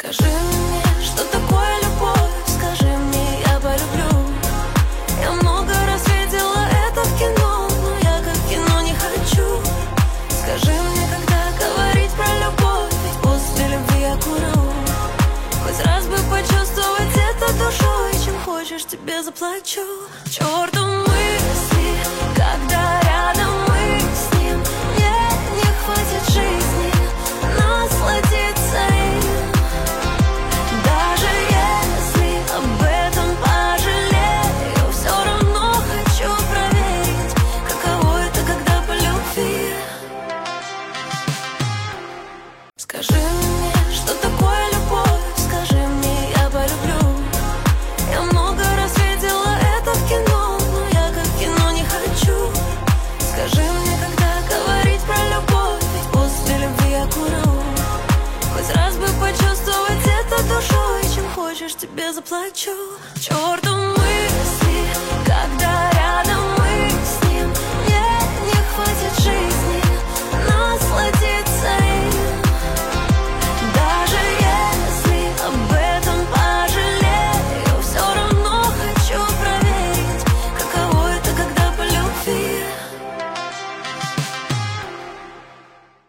Скажи мне, что такое любовь, скажи мне, я полюблю. Я много раз видела это в кино, но я как в кино не хочу. Скажи мне, когда говорить про любовь, ведь после любви я курю. Хоть раз бы почувствовать это душой, чем хочешь, тебе заплачу. К черту мысли, когда рядом мы с ним. Мне не хватит жизни насладиться им. Даже если об этом пожалею, все равно хочу проверить, каково это, когда по любви. Скажи мне, что такое любовь, скажи мне, я полюблю. Я много раз видела это в кино, но я как в кино не хочу. Скажи мне, когда говорить про любовь, ведь после любви я курю. Хоть раз бы почувствовать это душой, чем хочешь, тебе заплачу. К черту мысли.